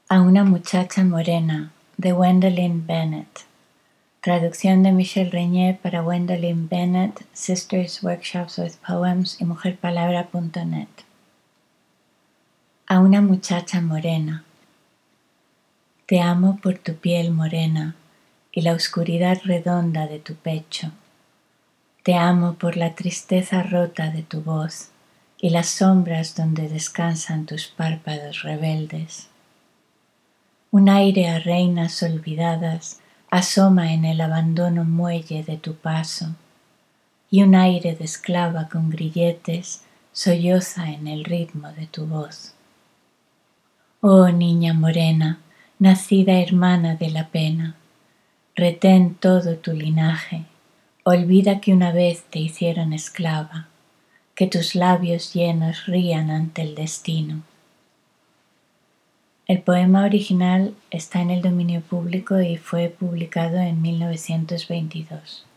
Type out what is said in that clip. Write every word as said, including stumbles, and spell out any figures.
A una muchacha morena, de Wendelin Bennett. Traducción de Michelle Reñé para Wendelin Bennett, Sisters Workshops with Poems y mujerpalabra punto net. A una muchacha morena. Te amo por tu piel morena y la oscuridad redonda de tu pecho. Te amo por la tristeza rota de tu voz y las sombras donde descansan tus párpados rebeldes. Un aire a reinas olvidadas asoma en el abandono muelle de tu paso, y un aire de esclava con grilletes solloza en el ritmo de tu voz. Oh niña morena, nacida hermana de la pena, retén todo tu linaje, olvida que una vez te hicieron esclava, que tus labios llenos rían ante el destino. El poema original está en el dominio público y fue publicado en mil novecientos veintidós.